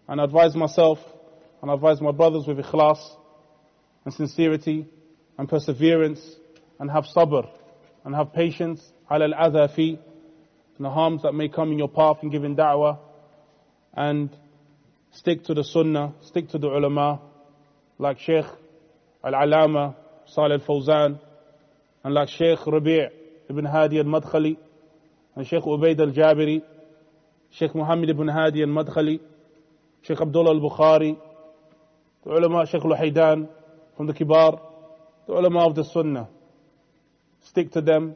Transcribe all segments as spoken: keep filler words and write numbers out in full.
and I advise myself and I advise my brothers with ikhlas and sincerity and perseverance, and have sabr and have patience ala al-adha fi, and the harms that may come in your path in giving da'wah, and stick to the sunnah, stick to the ulama like Sheikh Al-Alama Salih Al-Fawzan, and like Sheikh Rabi' ibn Hadi Al-Madkhali, and Sheikh Ubaid Al-Jabiri, Sheikh Muhammad ibn Hadi Al-Madkhali, Sheikh Abdullah Al-Bukhari, the ulama Sheikh Al-Haydan from the Kibar, the ulama of the Sunnah. Stick to them,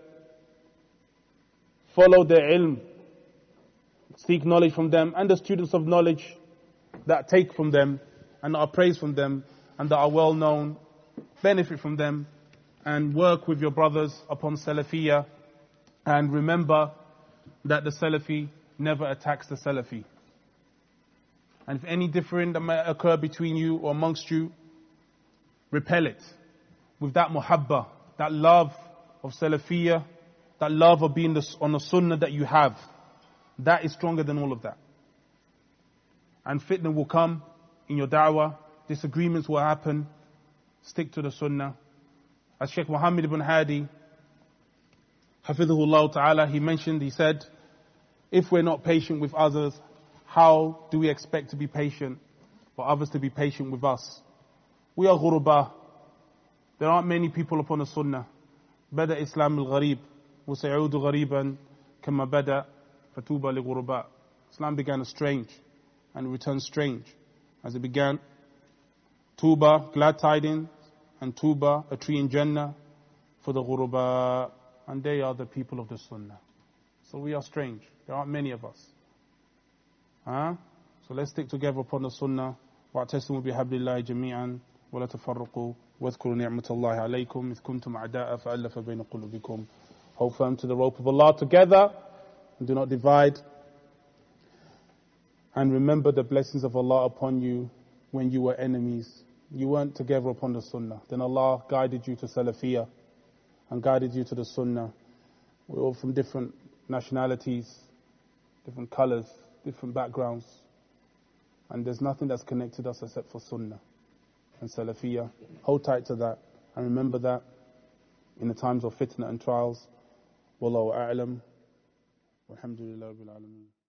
follow their ilm, seek knowledge from them, and the students of knowledge that take from them and are praised from them and that are well known, benefit from them, and work with your brothers upon Salafiyah, and remember that the Salafi never attacks the Salafi. And if any difference that might occur between you or amongst you, repel it with that muhabba, that love of Salafiyah, that love of being on the sunnah that you have. That is stronger than all of that. And fitna will come in your da'wah, disagreements will happen, stick to the sunnah. As Sheikh Muhammad ibn Hadi, Hafidhullah Ta'ala, he mentioned, he said, if we're not patient with others, how do we expect to be patient for others to be patient with us? We are ghuraba. There aren't many people upon the sunnah. Bada Islam al-gharib, wa sa'udu ghariban, kama bada, fatuba li-ghuraba. Islam began as strange, and returned strange as it began. Tuba, glad tidings, and Tuba, a tree in Jannah, for the ghuraba, and they are the people of the sunnah. So we are strange. There aren't many of us. Huh? So let's stick together upon the sunnah. وَاعْتَسِمُوا بِحَبْلِ اللَّهِ جَمِيعًا وَلَا تَفَرَّقُوا وَاذْكُرُوا نِعْمَةَ اللَّهِ عَلَيْكُمْ إِذْ كُنْتُمْ أَعْدَاءً فَأَلَّفَ بَيْنَ قُلُوبِكُمْ. Hold firm to the rope of Allah together and do not divide. And remember the blessings of Allah upon you when you were enemies. You weren't together upon the sunnah. Then Allah guided you to Salafiyah and guided you to the sunnah. We're all from different nationalities, different colors, different backgrounds. And there's nothing that's connected us except for sunnah and Salafiyah. Hold tight to that and remember that in the times of fitna and trials. Wallahu a'lam. Walhamdulillah rabbil alameen.